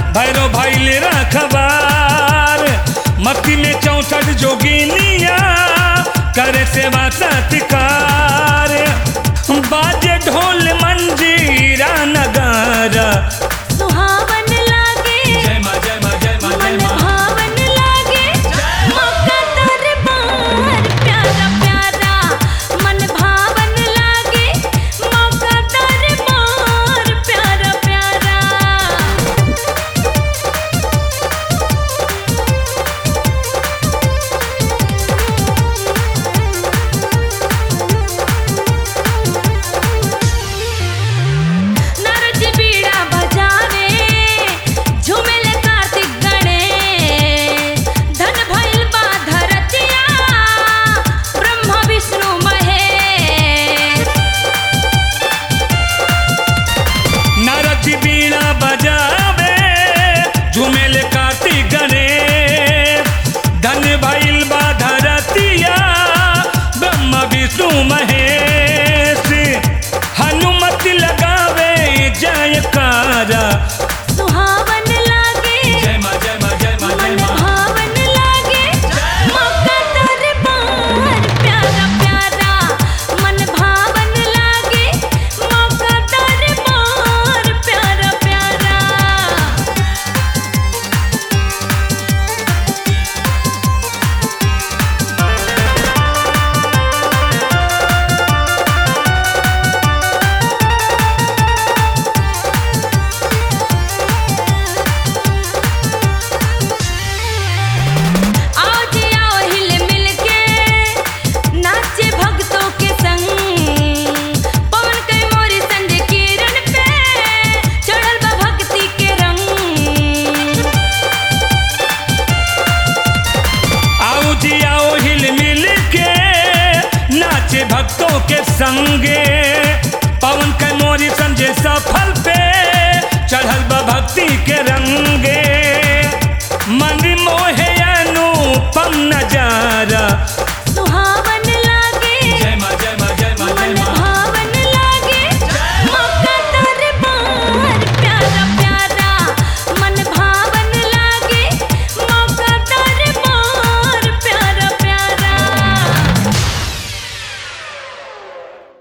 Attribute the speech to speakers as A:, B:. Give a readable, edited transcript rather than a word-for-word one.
A: भैरव भैल रखबार मस्ती में 64 जोगिनिया करे सेवा सत्कार बाजे ढोल मंजीरा नगारा
B: सुहावन लागे
A: जय मां जय मां जय मां जय
B: मन
A: मां
B: भावन लागे मौका दरबार प्यारा प्यारा मन भावन लागे मौका दरबार प्यारा प्यारा नरज बीड़ा बजावे झूमेल कार्तिक गणेश धन भइल बा धरतिया ब्रह्मा विष्णु महेश
A: नारद बीड़ा बजावे झूमेल कार्तिक गणेश धन भइल बा धरतिया ब्रह्मा विष्णु महेश हनुमत लगावे जयकारा
B: सुहावन लागे
A: जय मां जय मां जय मां जय
B: मन
A: मां
B: भावन लागे मौका दरबार प्यारा प्यारा मन भावन लागे मौका दरबार प्यारा प्यारा आओ जी आओ हिल मिल के नाचे भक्तों के संग पवन कई मोरी संज किरण पे चढ़ल बा भक्ति के रंग
A: आओ जी आओ हिल मिल के नाचे भक्तों के संग